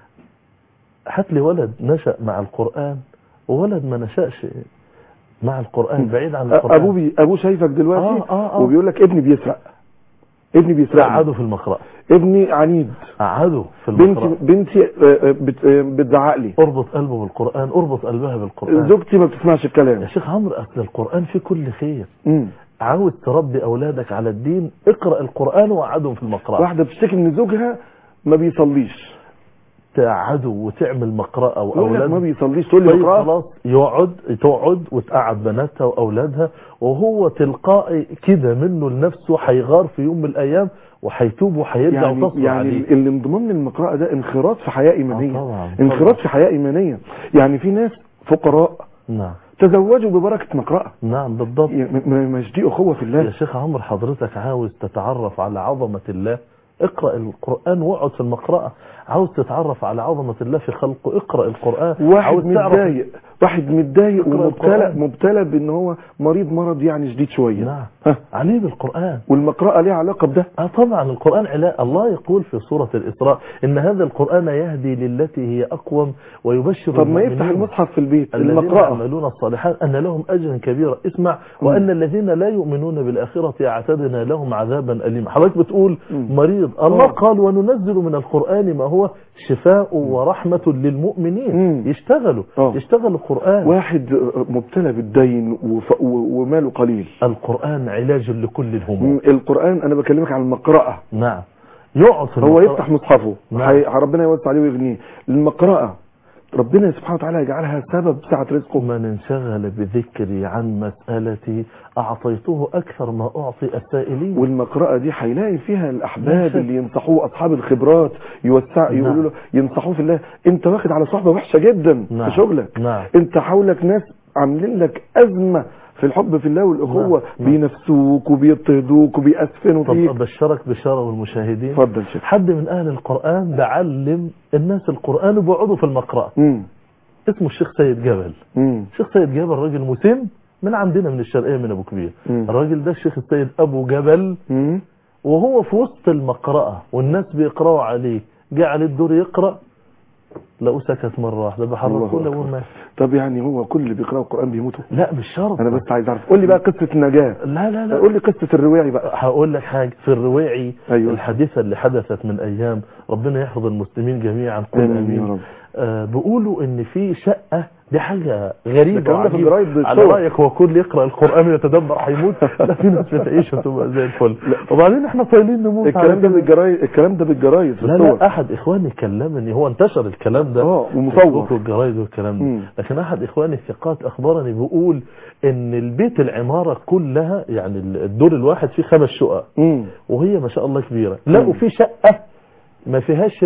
هات لي ولد نشأ مع القرآن وولد ما نشأش مع القرآن، بعيد عن القرآن. ابوه شايفك دلوقتي وبيقول لك ابني بيسرق، ابني بيسرق. قعده في المقرأة. ابني عنيد، قعده في المقرأة. بنتي بتزعق لي. اربط قلبه بالقرآن، اربط قلبها بالقرآن. زوجتي ما بتسمعش الكلام. يا شيخ عمرو اصل القرآن فيه كل خير. عاوز تربي اولادك على الدين، اقرأ القرآن وقعدهم في المقرأة. واحدة بتشتكي ان زوجها ما بيصليش، تقعده وتعمل مقرأة واولادها ما بيصليش، تقول لي مقرأة. خلاص تقعد وتقعد بناتها واولادها، وهو تلقائي كده منه لنفسه هيغار في يوم من الايام وهيتوب وهيرجع وتصبر عليه. يعني اللي من ضمن المقرأة ده انخراط في حياة ايمانية. طبعا. انخراط في حياة ايمانية. يعني في ناس فقراء نعم تزوجوا ببركة مقرأة. نعم بالضبط. مش دي اخوة في الله؟ يا شيخ عمرو حضرتك عاوز تتعرف على عظمة الله، اقرأ القرآن واقعد في المقرأة. عاوز تتعرف على عظمة الله في خلقه، اقرأ القرآن. واحد متضايق ومبتلى بان هو مرض يعني شديد شوية. نعم. عليه بالقرآن. والمقرأة ليها علاقة بده. طبعا القرآن علاء. الله يقول في سورة الإسراء إن هذا القرآن يهدي للتي هي أقوم ويبشر. طب ما يفتح المصحف في البيت الذين يعملون الصالحات أن لهم أجرا كبيرا. اسمع. وأن الذين لا يؤمنون بالآخرة اعتدنا لهم عذابا أليما. حضرتك بتقول مريض، الله قال وننزل من القرآن ما هو شفاء ورحمة للمؤمنين. يشتغلوا القرآن. واحد مبتلى بالدين وماله قليل، القرآن علاج لكل الهموم. القرآن أنا بكلمك عن المقرأة. نعم. يقعد في هو يفتح مصحفه. نعم. ربنا يوسع عليه ويغنيه. المقرأة ربنا سبحانه وتعالى يجعلها سبب سعة رزقه. من انشغل بذكري عن مسألتي أعطيته أكثر ما أعطي السائلين. والمقرأة دي هيلاقي فيها الأحباب اللي ينصحوه، أصحاب الخبرات يقولوا له ينصحوه في الله. أنت واخد على صحبة وحشة جدا في شغلك. أنت حولك ناس عاملين لك أزمة في الحب في الله والأخوة. بينفسوك وبيضطهدوك وبيأسفنوا فيك. طب بشرك بشارة والمشاهدين. اتفضل شيخ. حد من أهل القرآن بعلم الناس القرآن وبيقعدوا في المقرأة. اسمه الشيخ سيد جبل. الشيخ سيد جبل راجل مسن من عندنا من الشرقية من أبو كبير. الراجل ده الشيخ السيد أبو جبل. وهو في وسط المقرأة والناس بيقرأوا عليه، جه على الدور يقرأ لقوا سكت مرة واحدة بحركوا له أول ما. طب يعني هو كل اللي بيقرأوا القرآن بيموتوا؟ لا مش شرط. أنا بس عايز أعرف، قول لي بقى قصة النجاة. لا قول لي قصة الرواعي بقى. هقول لك حاجة في الرواعي. أيوة. الحادثة اللي حدثت من أيام، ربنا يحفظ المسلمين جميعا، قل آمين يا آمين. رب. بيقولوا إن في شقة، دي حاجة غريبة وعجيبة. على رأيك هو كل يقرأ القرآن ويتدبر هيموت؟ لا، في ناس بتعيش وتبقى زي الفل. وبعدين احنا طايلين نموت. الكلام ده بالجرايد في الصور. لا أحد إخواني كلمني، هو انتشر الكلام ده ومصور في الجرايد والكلام ده. لكن أحد إخواني الثقات أخبرني بيقول إن البيت العمارة كلها، يعني الدور الواحد فيه 5 شقق، وهي ما شاء الله كبيرة. لقوا في شقة ما فيهاش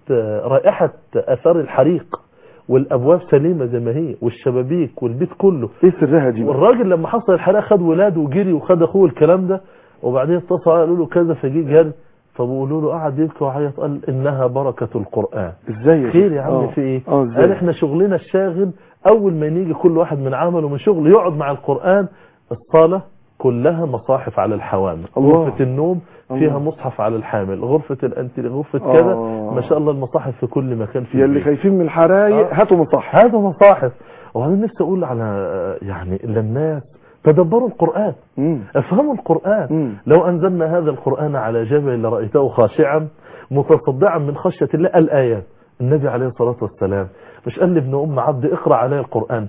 رائحة أثار الحريق، والابواب سليمه زي ما هي، والشبابيك والبيت كله. ايه سرها دي؟ والراجل لما حصل الحريق خد ولاده وجري وخد اخوه الكلام ده، وبعدين اتصلوا قالوا له كذا، فجي جري، فبيقولوا له قعد يبكي وعيط، قال انها بركه القران. ازاي خير يا عم في ايه؟ قال احنا شغلنا الشاغل اول ما نيجي كل واحد من عمله من شغل يقعد مع القران. الصاله كلها مصاحف على الحوامل، غرفة النوم فيها مصحف على الحامل، غرفة الانتري، غرفة كذا، ما شاء الله المصاحف في كل مكان. في اللي خايفين من الحرايق هاتوا مصاحف. هذا مصاحف. وبعدين نفسي اقول على يعني للناس تدبروا القرآن، افهموا القرآن. لو انزلنا هذا القرآن على جبل لرأيته خاشعا متصدعا من خشية الله. الآيات النبي عليه الصلاة والسلام مش قال لابن ام عبد اقرأ علي القرآن؟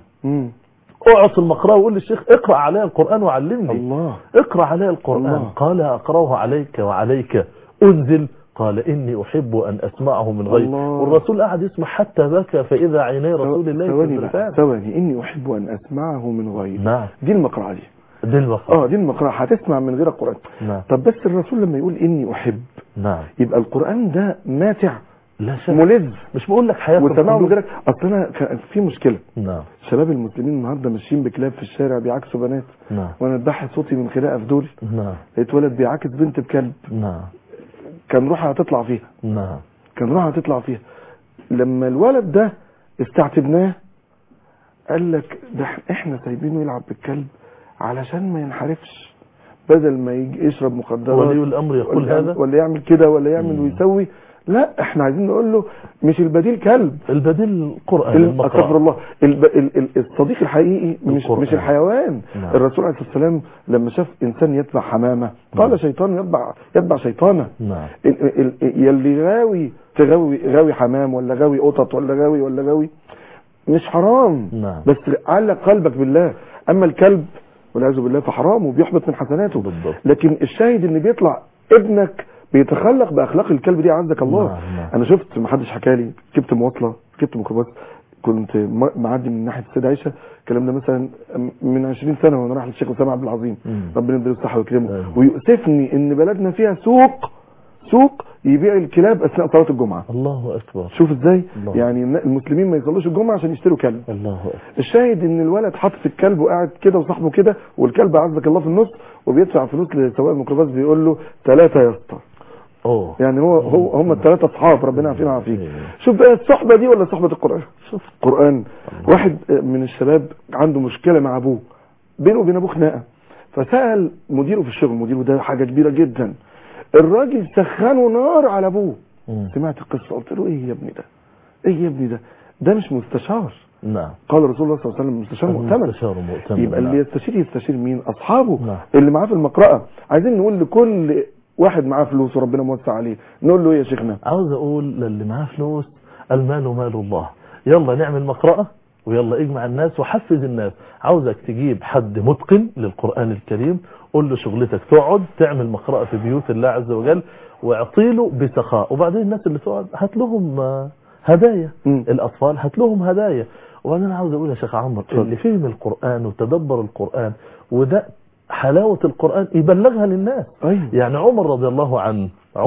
اقعد في المقرأة وقول للشيخ اقرأ علي القرآن وعلمني. الله. اقرأ علي القرآن. قال اقرأه عليك وعليك انزل. قال إني أحب أن أسمعه من غيري. والرسول قعد يسمع حتى بكى فإذا عيني رسول الله ثواني إني أحب أن أسمعه من غيري. نعم. دي المقرأة دي. دي المقرأة هتسمع من غير القرآن. نعم. طب بس الرسول لما يقول إني أحب، نعم، يبقى القرآن ده ماتع، لا شك، ملذ. مش بقول لك حياة وسمعه من غيرك. أصلنا في مشكلة. نعم. شباب المسلمين النهارده ماشيين بكلاب في الشارع بيعكسوا بنات. نعم. وأنا اتبحث صوتي من خناقة في دول. نعم. لقيت ولد بيعاكس بنت بكلب. نعم. كان روحها هتطلع فيها. نعم. كان روحها هتطلع فيها. لما الولد ده استعتبناه قال لك ده احنا سايبينه يلعب بالكلب علشان ما ينحرفش، بدل ما يجي يشرب مخدرات. ولي الامر يقول هذا ولا يعمل كده ولا يعمل ويسوي. لا، احنا عايزين نقول له مش البديل كلب، البديل القرآن. استغفر الله. الصديق الحقيقي مش الحيوان. نعم. الرسول عليه الصلاه والسلام لما شاف انسان يتبع حمامه قال شيطان يتبع شيطانه. نعم. يلي غاوي حمام ولا غاوي قطط ولا غاوي مش حرام. نعم. بس علق قلبك بالله. اما الكلب والعياذ بالله فحرام وبيحبط من حسناته. بالضبط. لكن الشاهد ان بيطلع ابنك بيتخلق باخلاق الكلب دي، عزك الله. نعم. انا شفت، ما حدش حكى لي، ركبت مواصله، ركبت ميكروباص، كنت معدي من ناحيه السيده عائشه، الكلام ده مثلا من 20 سنه وانا رايح للشيخ اسامه عبد العظيم، ربنا يديله الصحه ويكرمه. ويؤسفني ان بلدنا فيها سوق يبيع الكلاب اثناء صلاه الجمعه. الله اكبر. شوف ازاي. يعني المسلمين ما يصلوش الجمعه عشان يشتروا كلب. الله أكبر. الشاهد ان الولد حاطط الكلب وقاعد كده وصاحبه كده، والكلب عزك الله في النص، وبيدفع فلوس لسواق الميكروباص بيقول له 3 يا اسطى. يعني هم الثلاثه اصحاب، ربنا يعافينا ويعافيك. شوف بقى الصحبه دي ولا صحبه القران؟ شوف القران. واحد من الشباب عنده مشكله مع ابوه، بينه وبين ابوه خناقه، فسال مديره في الشغل، مديره ده حاجه كبيره جدا، الراجل سخنه نار على ابوه. سمعت القصه قلت له ايه يا ابني ده مش مستشار. نعم. قال رسول الله صلى الله عليه وسلم مستشار مؤتمن. يبقى اللي يستشير مين؟ اصحابه. نعم. اللي معاه في المقرأة. عايزين نقول لكل واحد معاه فلوس وربنا موسع عليه نقول له ايه يا شيخنا؟ عاوز اقول للي معاه فلوس المال مال الله، يلا نعمل مقرأة ويلا اجمع الناس وحفز الناس. عاوزك تجيب حد متقن للقرآن الكريم، قول له شغلتك تقعد تعمل مقرأة في بيوت الله عز وجل، واعطيله بسخاء. وبعدين الناس اللي تقعد هات لهم هدايا. الاطفال هات لهم هدايا. وانا عاوز اقول يا شيخ عمرو، اللي فهم القرآن وتدبر القرآن وده حلاوة القرآن يبلغها للناس. يعني عمر رضي الله عنه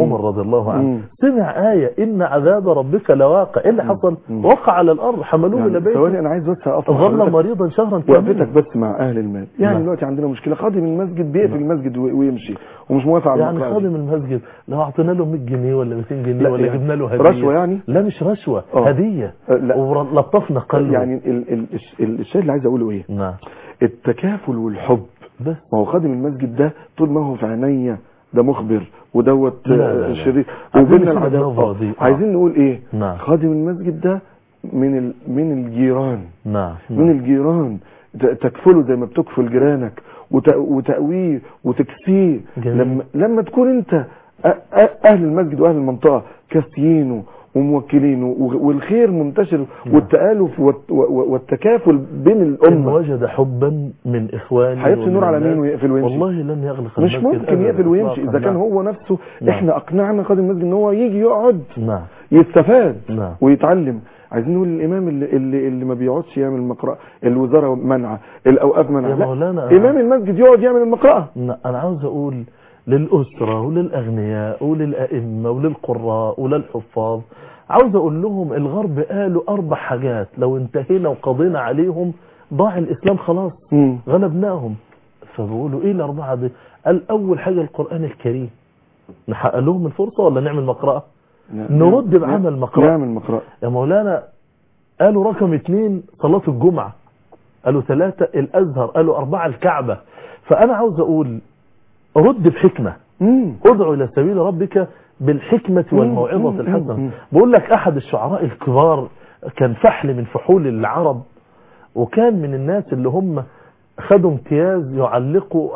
سمع آية إن عذاب ربك لواقع. إيه اللي حصل؟ وقع على الأرض، حملوه يعني إلى بيته. ثواني أنا عايز بس ظل مريضا شهرا كاملا. وقفتك بس مع أهل المال. يعني دلوقتي عندنا مشكلة، خادم المسجد بيقفل المسجد ويمشي ومش موافق على يعني خادم المسجد لو أعطينا له 100 جنيه ولا 200 جنيه ولا جبنا له هدية رشوة يعني؟ لا مش رشوة، هدية ولطفنا قلبه. يعني الشيء اللي عايز أقوله إيه؟ نعم. التكافل والحب. بس ما هو خادم المسجد ده طول ما هو في عينيا ده مخبر ودوت لا. شريك عايزين وبين نسيب العداوة النظرة دي. عايزين نقول ايه؟ نعم. خادم المسجد ده من الجيران، نعم. من الجيران، تكفله زي ما بتكفل جيرانك وتقويه وتكسيه. لما تكون انت اهل المسجد واهل المنطقه كاسيينه وموكلينه والخير منتشر والتآلف والتكافل بين الامه. إن وجد حبا من اخواني هيطفي النور على مين ويقفل ويمشي؟ والله لن يغلق مش المسجد ممكن يقفل ويمشي اذا كان هو نفسه. احنا اقنعنا قاضي المسجد ان هو يجي يقعد يستفاد ويتعلم. عايزين نقول الامام اللي ما بيقعدش يعمل المقرأة، الوزاره منعه، الاوقاف منعه، لا امام المسجد يقعد يعمل المقرأة. انا عاوز اقول للأسرة وللأغنياء وللأئمة وللقراء وللحفاظ، عاوز أقول لهم الغرب قالوا 4 حاجات لو انتهينا وقضينا عليهم ضاع الإسلام خلاص، غلبناهم. فبقولوا إيه ال4 دي؟ قال أول حاجة القرآن الكريم. نحقق لهم الفرصة ولا نعمل مقرأة؟ نرد بعمل مقرأة. نعمل مقرأة يا مولانا. قالوا رقم 2 صلاة الجمعة، قالوا 3 الأزهر، قالوا 4 الكعبة. فأنا عاوز أقول رد بحكمة، ادعو الى سبيل ربك بالحكمة والموعظة الحسنة. بقول لك احد الشعراء الكبار كان فحل من فحول العرب، وكان من الناس اللي هم خدوا امتياز يعلقوا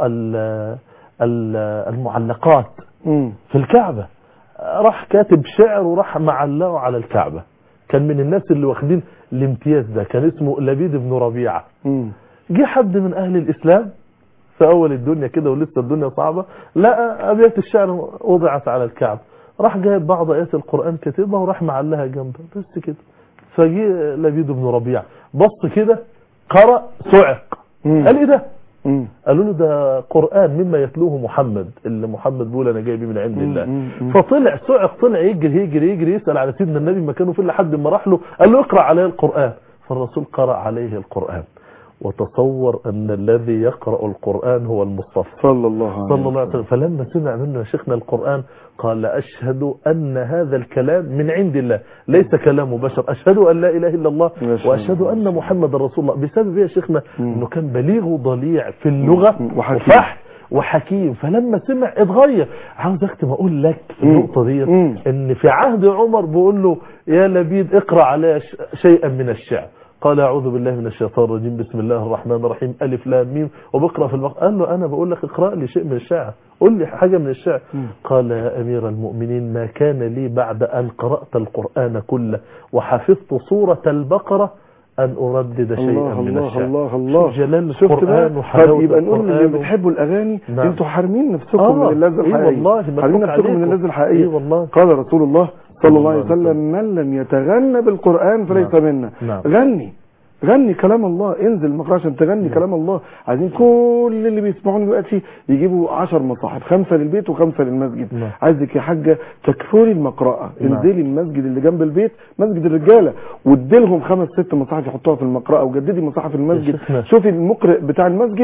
المعلقات في الكعبة. راح كاتب شعر وراح معلقه على الكعبة. كان من الناس اللي واخدين الامتياز ده، كان اسمه لبيد بن ربيعة. جه حد من اهل الاسلام في اول الدنيا كده ولسه الدنيا صعبة، لقى ابيات الشعر وضعت على الكعبة، راح جايب بعض ايات القرآن كتبها وراح معلها جنبها بس كده. فجي لبيد بن ربيعة بص كده قرأ صعق، قال ايه ده؟ قالوا له ده قرآن مما يتلوه محمد، اللي محمد بيقول انا جاي بيه من عند الله. فطلع صعق، طلع يجري يسأل على سيدنا النبي مكانه فين، لحد ما راح له قال له اقرأ عليه القرآن. فالرسول قرأ عليه القرآن. وتصور ان الذي يقرأ القرآن هو المصطفى صلى الله عليه وسلم. فلما سمع منه يا شيخنا القرآن قال أشهد أن هذا الكلام من عند الله ليس كلام بشر، أشهد أن لا إله إلا الله وأشهد أن محمد رسول الله. بسبب يا شيخنا أنه كان بليغ ضليع في اللغة وفحل وحكيم. فلما سمع اتغير. عاوز اختم اقول لك في النقطة دي ان في عهد عمر بيقول له يا لبيد اقرأ علي شيئا من الشعر. قال اعوذ بالله من الشيطان الرجيم بسم الله الرحمن الرحيم الف لام ميم وبقرأ في البقرة. قال له انا بقول لك اقرأ لي شيء من الشعر، قول لي حاجة من الشعر. قال يا امير المؤمنين ما كان لي بعد ان قرأت القرآن كله وحفظت سورة البقرة ان اردد شيئا من الشعر. الله جلال القرآن وحلاوة. يبقى نقول اللي بتحبوا الاغاني انتوا حارمين نفسكم من اللذة الحقيقية، حارمين نفسكم من اللذة الحقيقية. قال رسول الله صلى الله عليه وسلم من لم يتغنى بالقرآن فليس منا. غني كلام الله، انزل المقرأة عشان تغني كلام الله. عايزين كل اللي بيسمعوني دلوقتي يجيبوا 10 مصاحف، 5 للبيت و5 للمسجد. عايزك يا حاجة تكفري المقرأة، انزلي المسجد اللي جنب البيت مسجد الرجالة واديلهم 5 6 مصاحف يحطوها في المقرأة وجددي مصاحف المسجد. شوفي المقرئ بتاع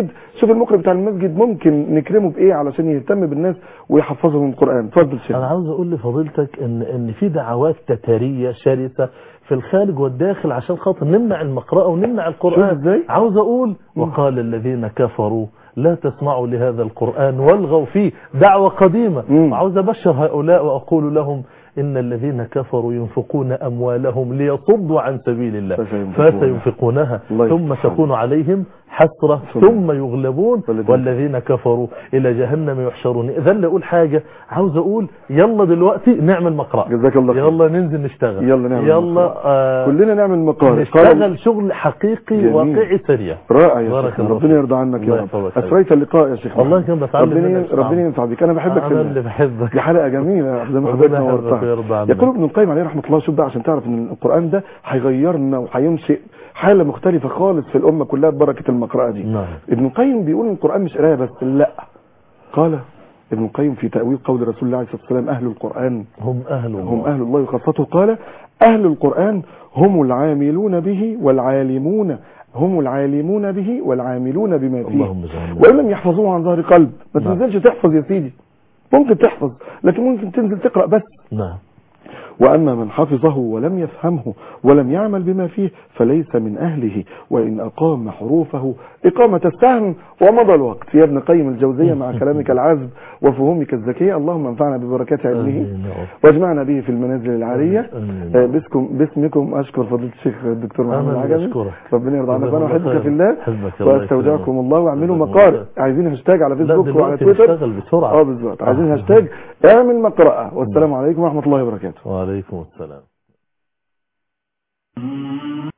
المسجد ممكن نكرمه بايه علشان يهتم بالناس ويحفظهم القرآن. اتفضل شيخ. انا عاوز اقول لفضيلتك ان في دعوات تتارية شرسة في الخارج والداخل عشان خاطر نمنع المقرأة ونمنع القرآن. عاوز اقول وقال الذين كفروا لا تسمعوا لهذا القرآن والغوا فيه، دعوة قديمة. وعاوز ابشر هؤلاء واقول لهم إن الذين كفروا ينفقون أموالهم ليصدوا عن سبيل الله فسينفقونها ثم تكون عليهم حسرة ثم يغلبون والذين كفروا إلى جهنم يحشرون. إذا اللي أقول حاجة عاوز أقول يلا دلوقتي نعمل مقرأة، جزاك الله خير. يلا ننزل نشتغل، يلا كلنا نعمل مقرأة، نشتغل شغل حقيقي واقعي سريع. رائع يا شيخ، ربنا يرضى عنك يا رب. أسريت اللقاء يا شيخ. الله يكرمك. ربنا ينفع بك. أنا بحبك. أنا اللي بحبك. دي حلقة جميلة زي ما حضرتك نورتها. يقول ابن القيم عليه رحمة الله، شوف بقى عشان تعرف ان القرآن ده هيغيرنا وهينشئ حالة مختلفة خالص في الأمة كلها ببركة المقرأة دي. ابن القيم بيقول ان القرآن مش قراءة بس، لا. قال ابن القيم في تأويل قول رسول الله عليه الصلاة والسلام أهل القرآن هم أهل الله وخاصته، قال أهل القرآن هم العاملون به والعالمون، هم العالمون به والعاملون بما فيه وإن لم يحفظوه عن ظهر قلب. ما تنزلش تحفظ يا سيدي، ممكن تحفظ لكن ممكن تنزل تقرأ بس. وأما من حفظه ولم يفهمه ولم يعمل بما فيه فليس من أهله، وإن أقام حروفه إقامة السهم ومضى الوقت. يا ابن قيم الجوزية مع كلامك العذب وفهومك الذكية، اللهم انفعنا ببركات علمه واجمعنا به في المنازل العالية. باسمكم أشكر فضيلة الشيخ الدكتور محمد العجمي، ربنا يرضى عنك، وأنا أحبك في الله واستودعكم الله. واعملوا مقال، عايزين هاشتاج على فيسبوك وعلى تويتر بسرعة. بالظبط، عايزين هاشتاج اعمل مقرأة. والسلام عليكم ورحمة الله وبركاته. وعليكم السلام.